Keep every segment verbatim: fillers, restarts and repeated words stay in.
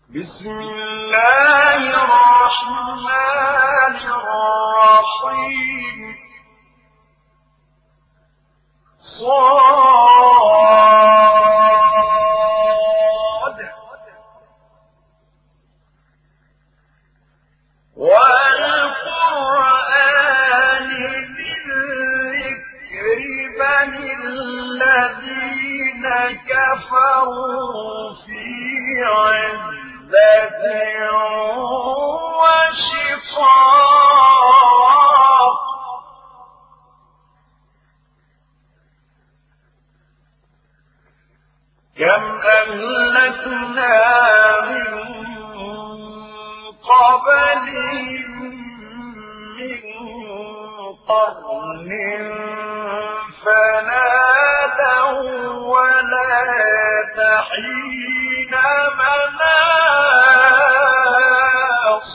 بسم الله الرحمن الرحيم صاد والقرآن ذي الذكر بل الذين كفروا في عزة وشقاق كم أهلكنا من قبلهم من قرن فنادوا ولا تحين مناص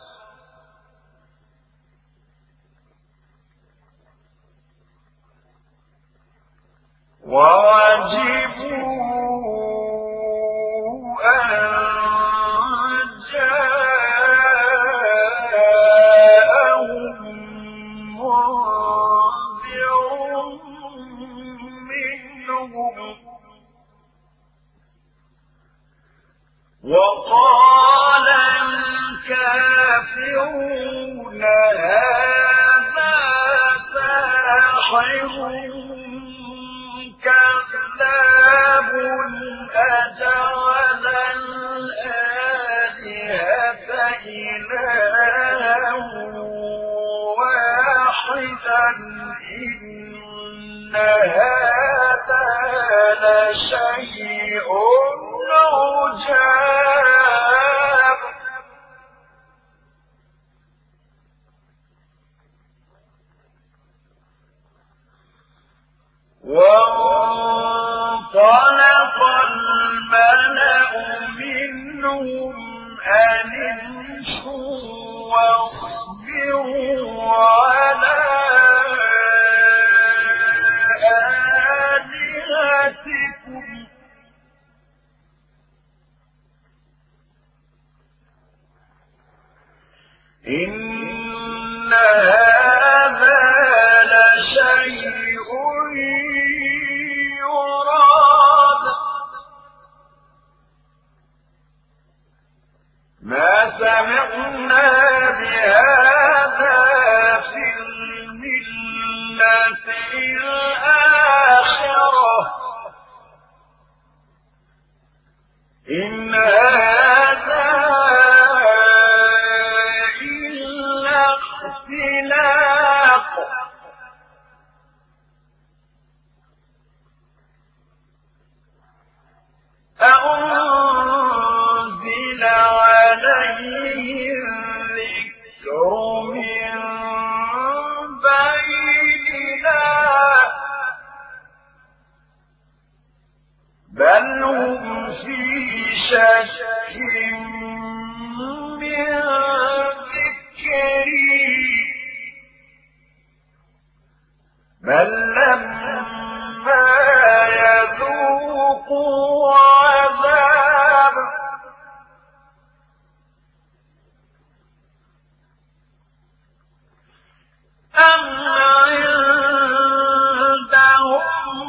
ووجبوا أن جاءهم منذر منهم وقال الكافرون هذا ساحر كذاب أجعل الآلهة إلها واحدا إن هذا لشيء عجاب وانطلق الملأ منهم أن امشوا واصبروا على آلهتكم إن هذا لشيء يراد ما سمعنا بهذا في الملة الآخرة إن هذا إلا اختلاق أنزل عليه الذكر من بيننا بل هم في شك من ذكري بل لما يذوقوا عذاب أم عندهم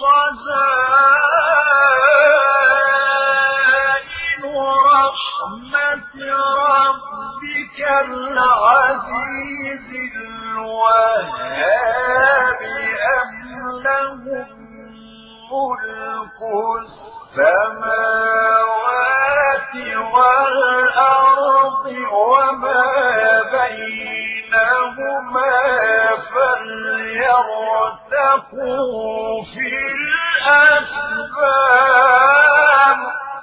خزائن رحمة ربك العزيز الوهاب أم لهم ملك السماوات والأرض وما بينهما فليرتقوا في الأسباب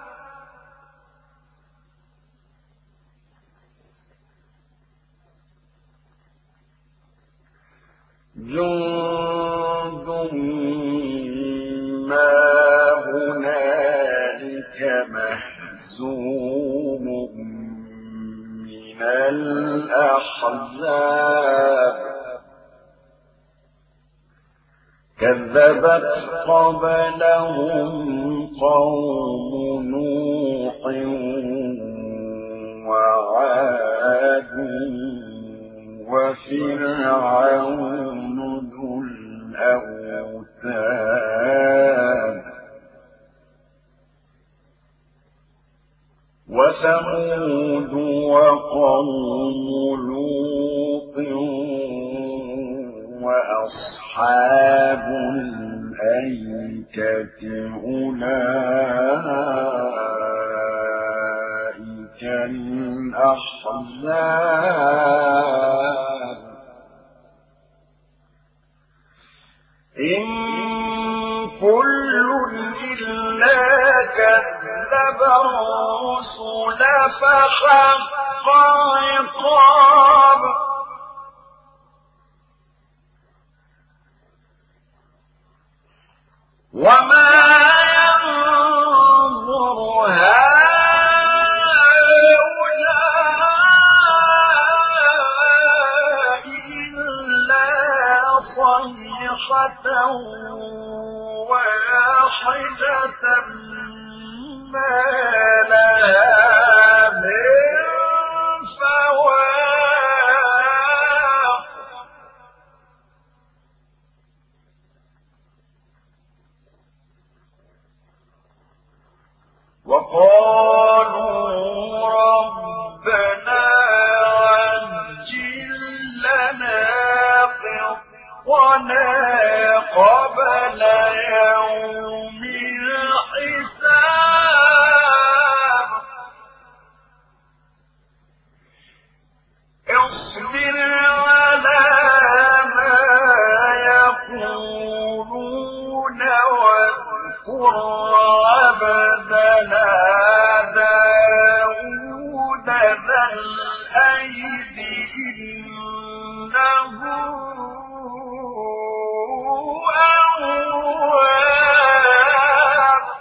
جند ما هنالك مهزوم من الأحزاب كذبت قبلهم قوم نوح وعاد وفرعون ذو الأوتاد وثمود وقوم لوط وأصحاب الأيكة أولئك الأحزاب إن كل إلا كذب الرسل فحق عقاب وما ينظر هؤلاء إلا صيحة واحدة ما لها من فواق وقالوا ربنا عجل لنا قطنا قبل يوم الحساب اصبر على ما يقولون واذكر عبدنا داود ذا الأيد إنه أواب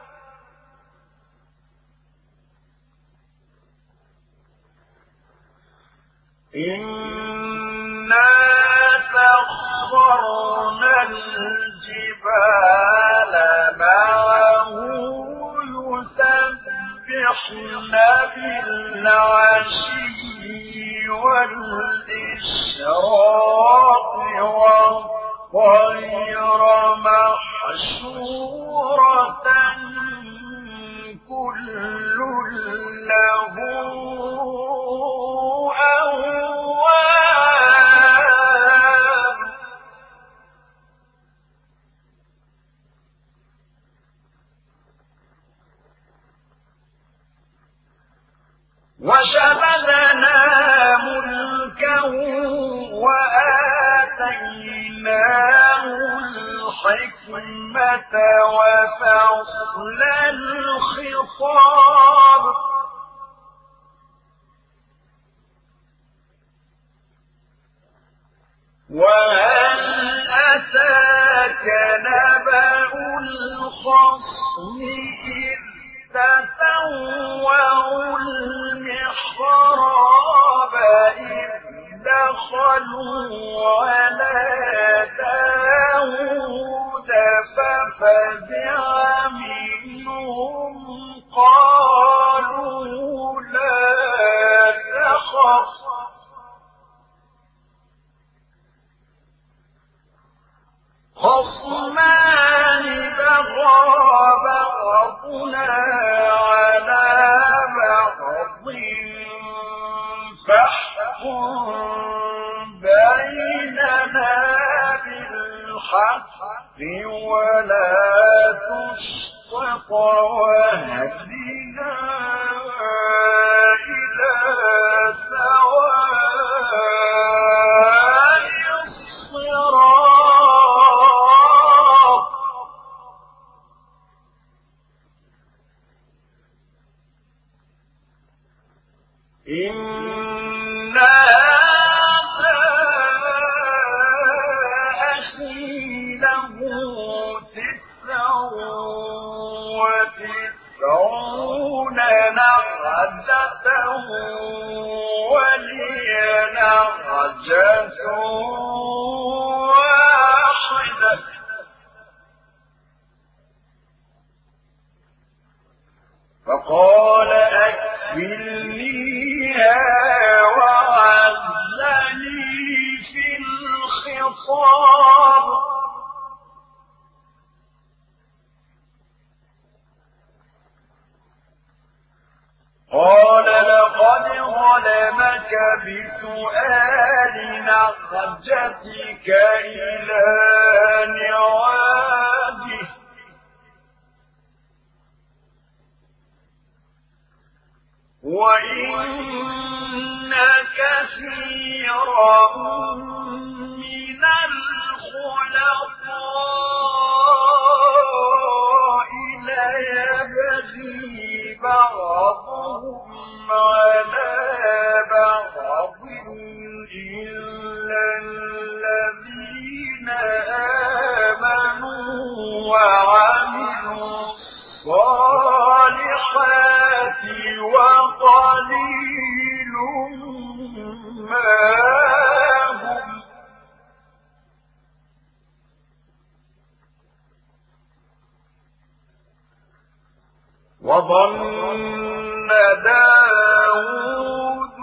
إنا سخرنا الجبال معه يسبحن بالعشي والإشراق والطير محشورة كل له أواب وشددنا ملكه وآتيناه الحكمة وفصل الخطاب وهل أتاك نبأ الخصم إذ تسوروا المحراب إذ دخلوا على داود ففزع منهم قالوا لا تخف خصمان بغى بعضنا على بعض فاحكم بيننا بالحق ولا تشطط واهدنا إلى سواء الصراط إن هذا أخي له تسع وتسعون نعجة ولي نعجة واحدة فقال أكفلنيها وعزني في الخطاب قال لقد ظلمك بسؤال نعجتك إلى نعاجه وإن كثيرا من الخلطاء ليبغي بعضهم على بعض إلا الذين آمنوا وعملوا الصالحات وقليل ما هم وظن داود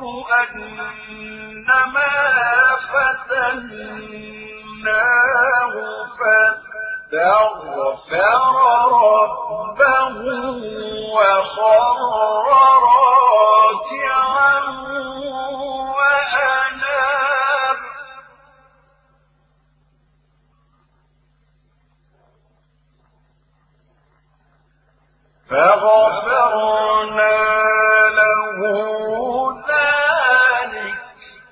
أنما فتناه فاستغفر ربه وخر راكعا وأناب فغفرنا له ذلك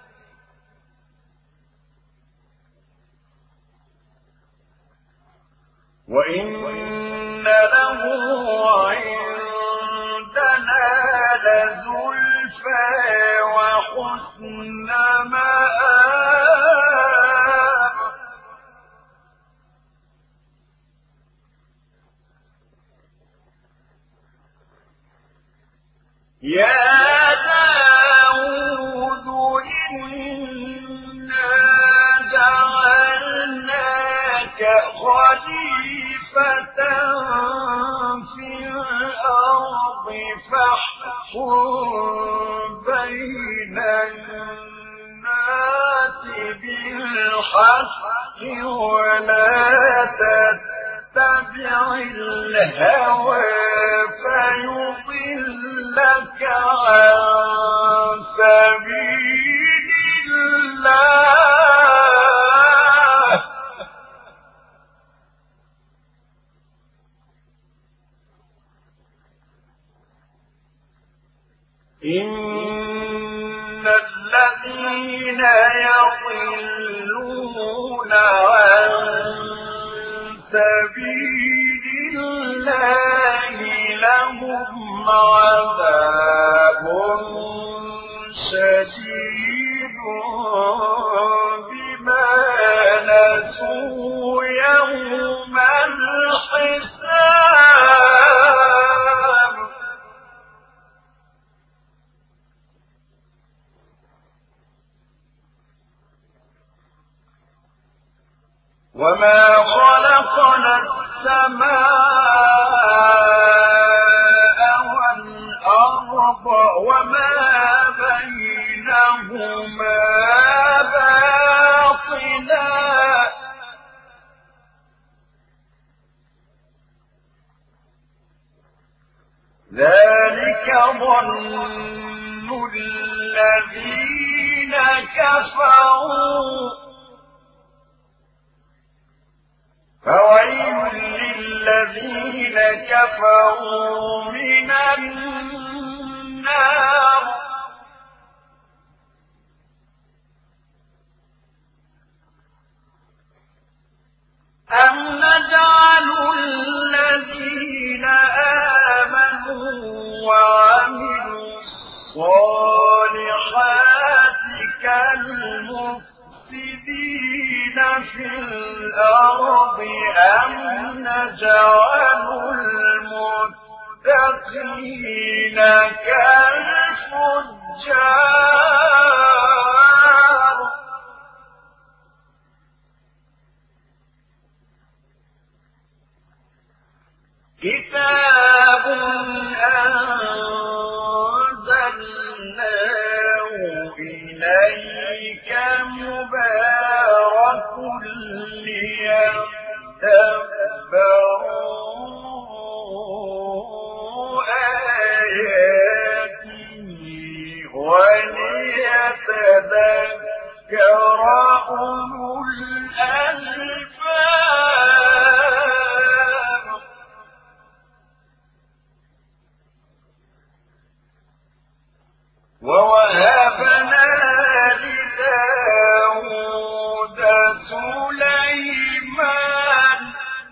وإن له عندنا لزلفى وحسن مآب يا داود إنا جعلناك خليفة في الأرض فاحكم بين الناس بالحق ولا تتبع الهوى فيضلك عن سبيل الله إن الذين يضلون عن سبيل الله لهم عذاب شديد بما نسوا يوم الحساب وما خلقنا السماء والأرض وما بينهما باطلا ذلك ظن الذين كفروا فويل للذين كفروا من النار أم نجعل الذين آمنوا وعملوا الصالحات كالمفسدين في الأرض أم نجعل المتقين كالفجار كتاب إليك مبارك ليدبروا آياته وليتذكر أولو الألباب. ووهبنا لداود سليمان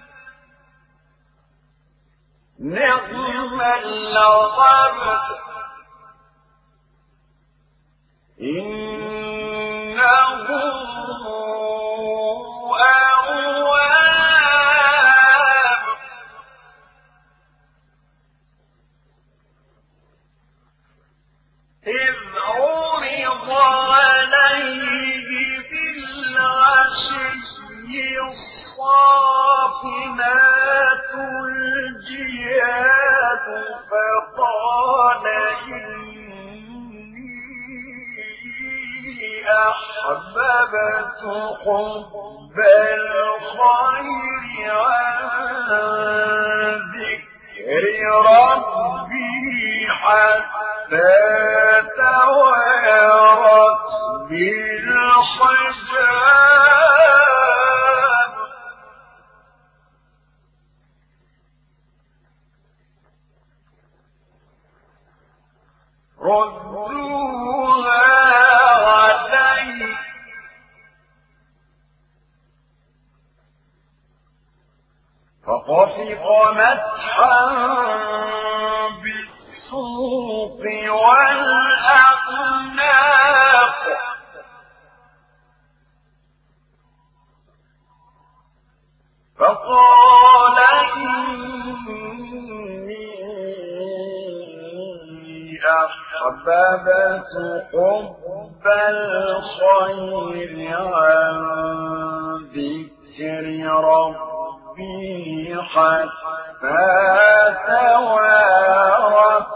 نعم العبد إنه أواب. إذ عرض عليه بالعشي الصافنات الجياد فقال إني أحببت حب الخير عن ذكر ربي حتى توارت بالحجاب. ردوها علي فطفق مسحا بالسوق والأعناق فقال إني أحببت حب الخير عن ذكر ربي حتى توارت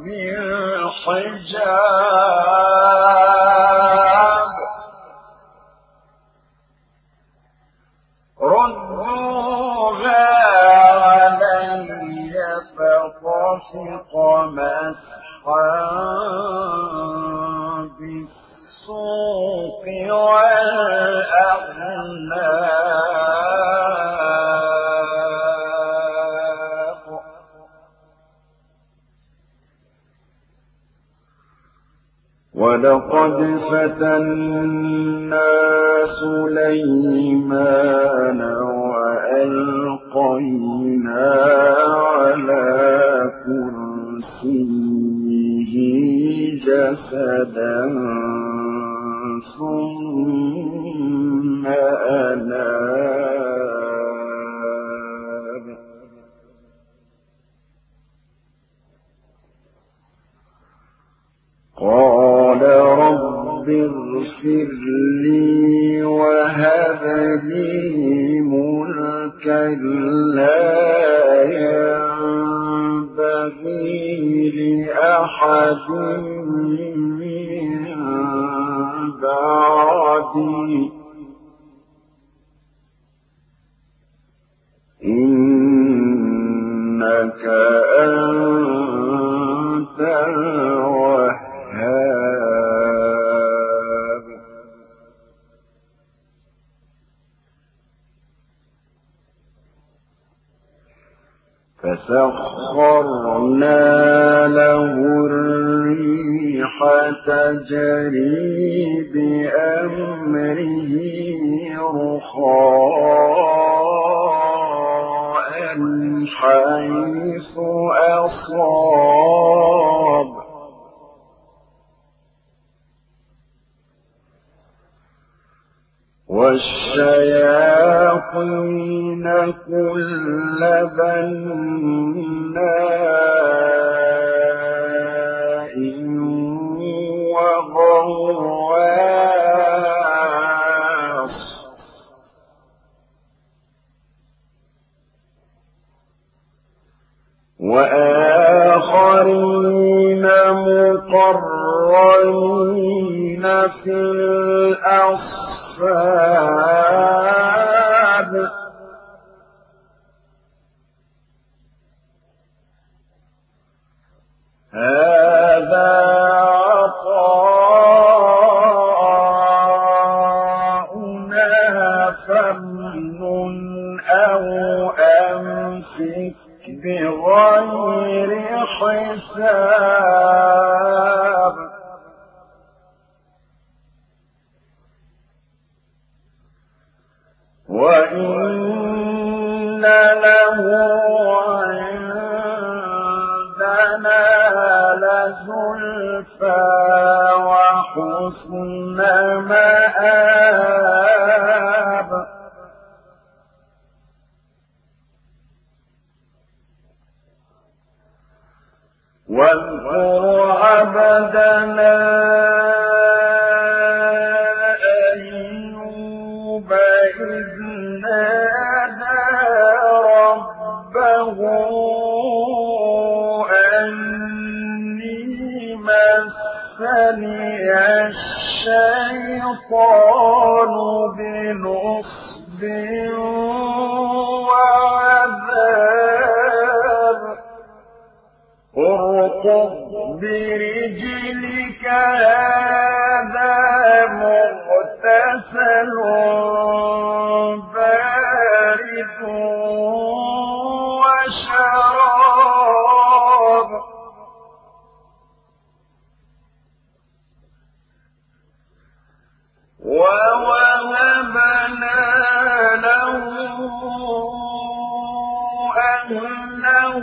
بالحجاب. ردوها علي فطفق مسحا بالسوق والأعناق ولقد فتنا سليمان وألقينا على كرسيه جسدا ثم أناب. قال رب اغفر لي وهب لي ملكا لا ينبغي لأحد من بعدي إنك أنت الوهاب. فسخرنا له الريح تجري بأمره رخاء حيث أصاب والشياطين كل بناء وغواص وآخرين مقرنين الغالين في الأصفاد هذا عطاؤنا فامنن أو أمسك بغير حساب وإن له عندنا لزلفى وحسن مآب واذكر عبدنا أيوب إذ نادى ربه أني مسني الشيطان بنصب وعذاب اركض برجلك هذا مغتسل بارد وشراب ووهبنا له أهله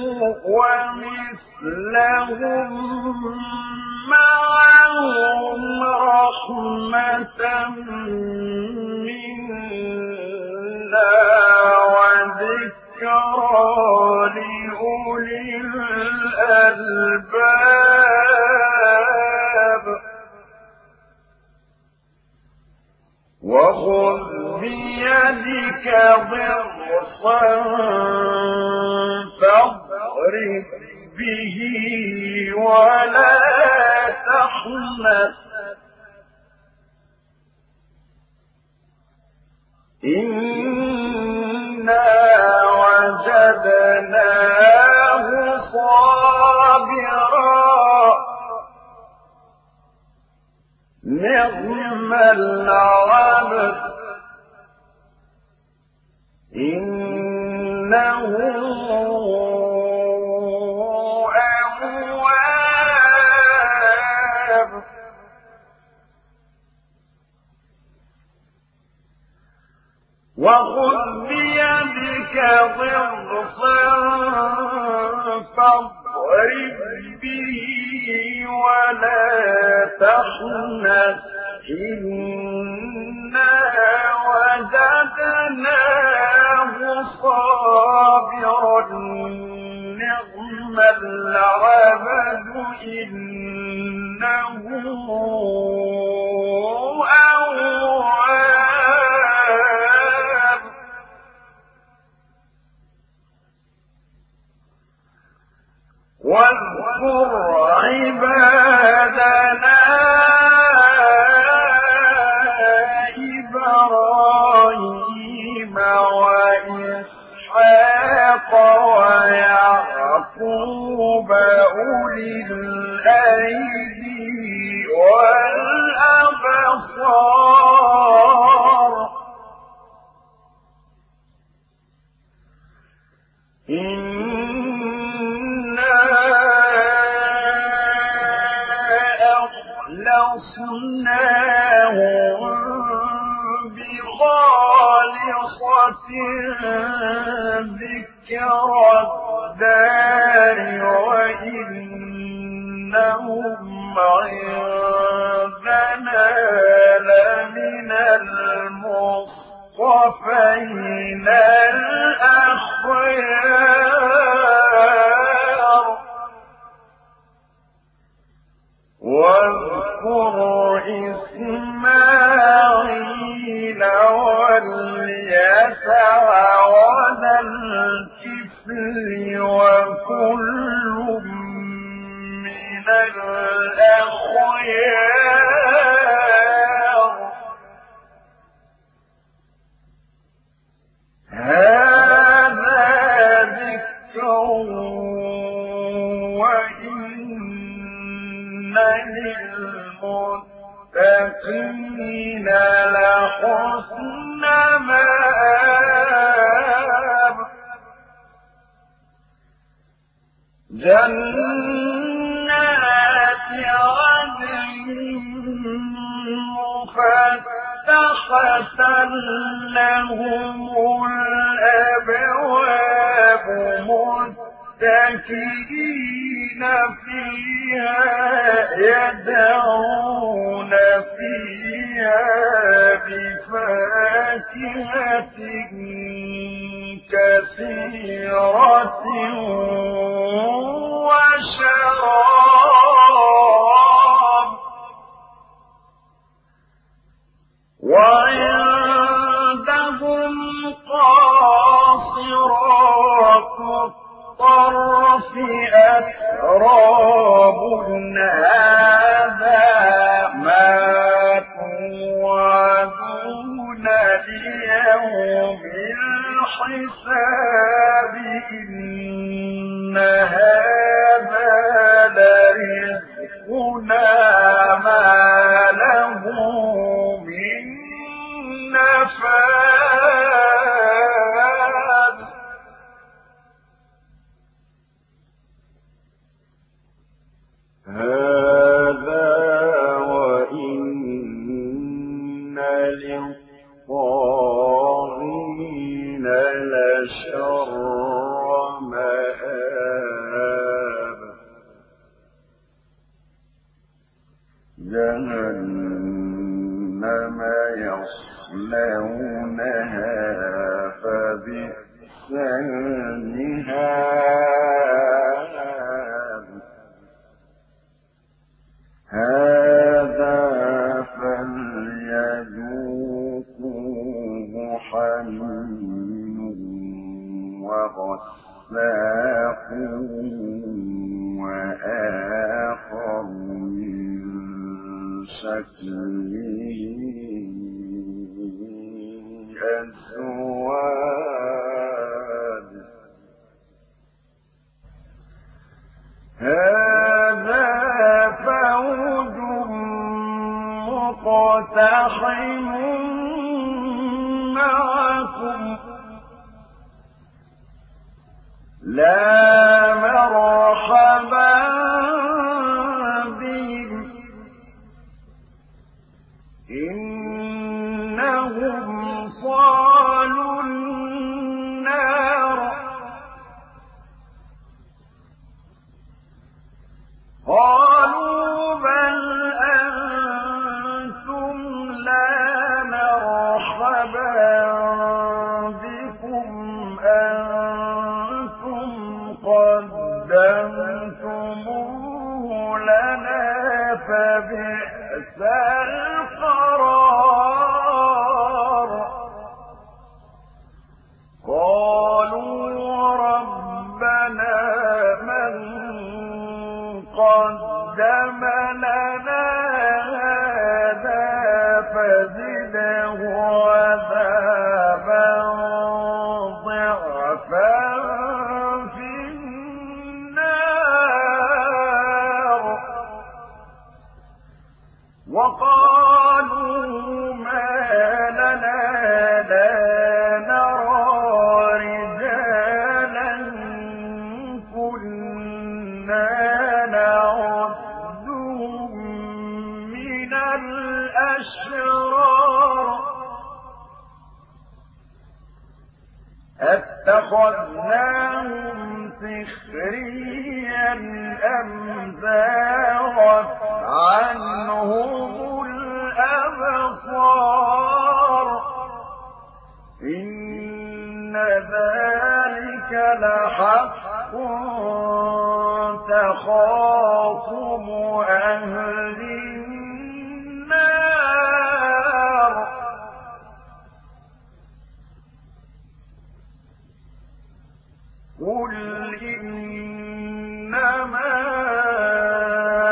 ومثلهم معهم رحمة منا وذكرى لأولي الألباب وخذ بيدك ضغصا فاضرب به ولا تحنث إنا وجدناه صابرا نعم العبد إنه أواب وخذ بيدك ضغصا فاضرب به ولا تحنث إنا وجدناه صابرا نعم العبد إنه أواب واذكر عبادنا إبراهيم وإسحاق ويعقوب أولي الأيدي والأبصار إنا أخلصناهم بخالصة ذكرى الدار وإنهم عندنا لمن المصطفين الأخيار واذكر إسماعيل واليسع وذا الكفل وكل من الأخيار هذا ذكر وإن للمتقين لحسن مآب جنات عدن مفتحة لهم الأبواب متكئين فيها يدعون فيها بفاكهة كثيرة وشراب وعندهم قاصرات الطرف أتراب هذا ما توعدون ليوم الحساب إن هذا لرزقنا ما له من نفاد هذا وإن للطاغين لشر مآب جهنم يصلونها فبئس المهاد هذا فليذوقوه حميم وغساق وآخر من شكله أزواج هذا فوج مقتحم معكم لا مرحبا بهم إنهم صالوا النار قالوا بل أنتم لا مرحبا بكم أنتم قدمتموه لنا فبئس القرار قالوا ربنا من قدم لنا هذا فزده عذابا ضعفا في النار وقالوا ما لنا لا نرى رجالا كنا نعدهم من الأشرار أتخذناهم سخريا أم زاغت عنهم الأبصار إن ذلك لحق تخاصم أهل النار قل إنما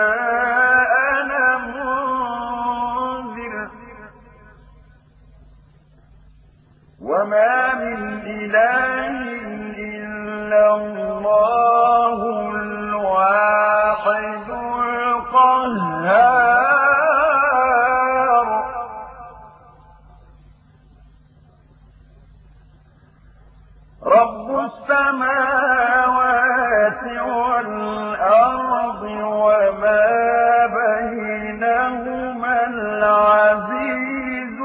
القهار رب السماوات والأرض وما بينهما العزيز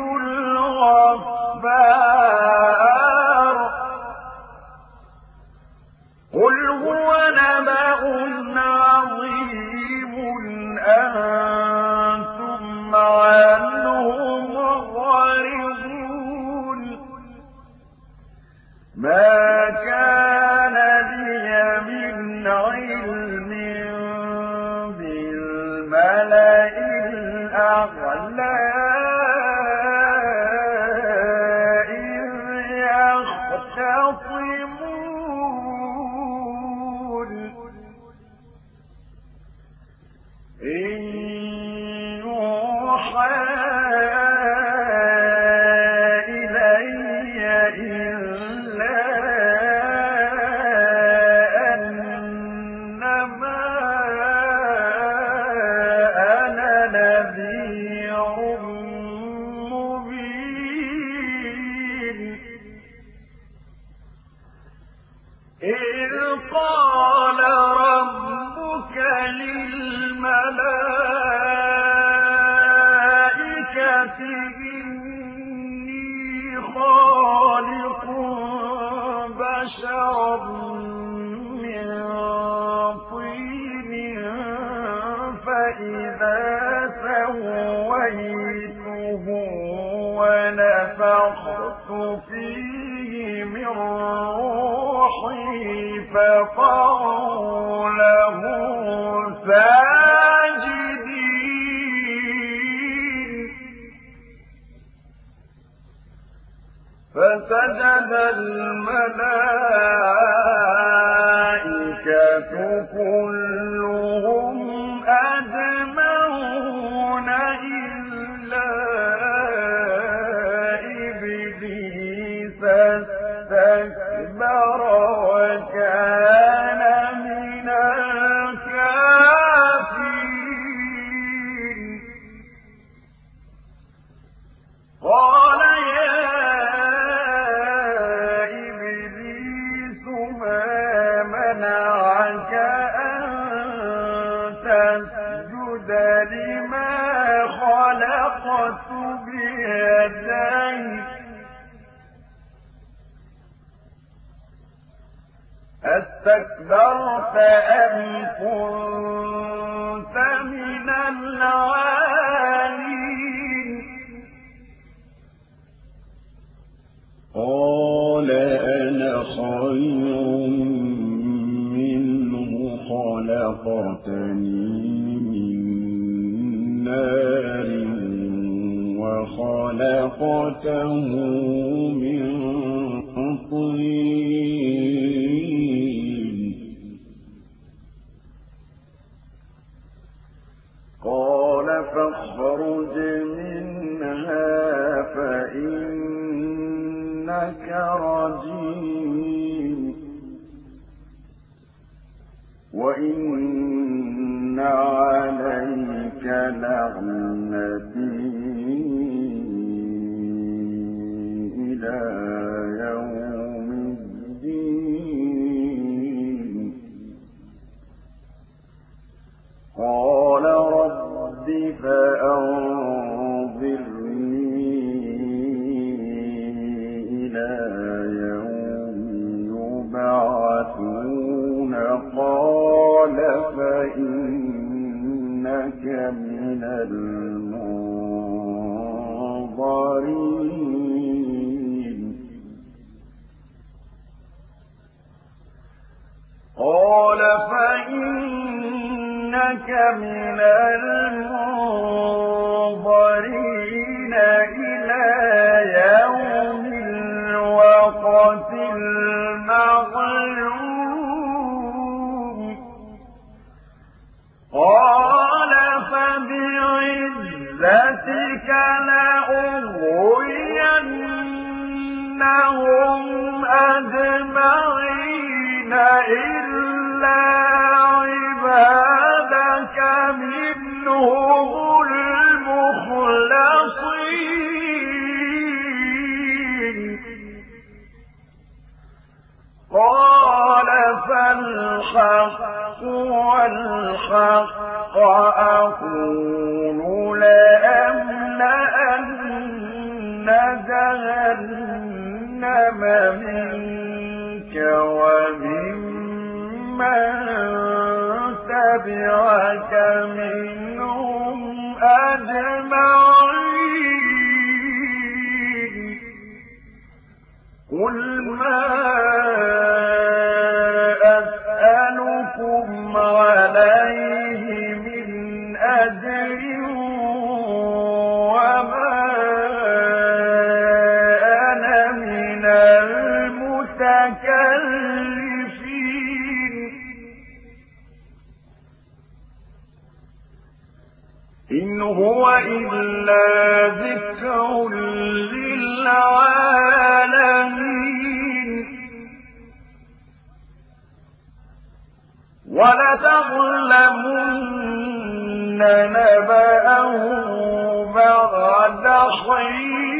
الغفار قل هو نبأ عظيم أنتم عنه معرضون ما كان لي من علم بالملأ الأعلى إذ يختصمون إن يوحى إلي إلا أنما أنا نذير مبين إذ قال ربك للملائكة إني خالق بشرا من طين فإذا سويته ونفخت فيه من روحي فقعوا له ساجدين فسجد الملائكة كلهم أجمعون إلا إبليس استكبر وكان من الكافرين قال يا إبليس ما منعك أن تسجد لما خلقت بيدي أستكبرت أم كنت من العالين قال أنا خير منه خلقتني من نار وخلقته من طين قال فاخرج منها فإنك رجيم وإن عليك لعنتي إلى يوم الدين قال رب فأنظرني إلى يوم يبعثون قال فإنك من المنظرين قال فإنك من المنظرين إلى يوم الوقت المعلوم قال فبعزتك لأغوينهم أجمعين إلا عبادك منهم المخلصين قال فالحق والحق أقول لأملأن جهنم منك وممن تبعك منهم أجمعين قل ما أسألكم عليه من أجر وما أنا من المتكلفين إن هو إلا ذكر للعالمين ولتعلمن نبأه بعد حين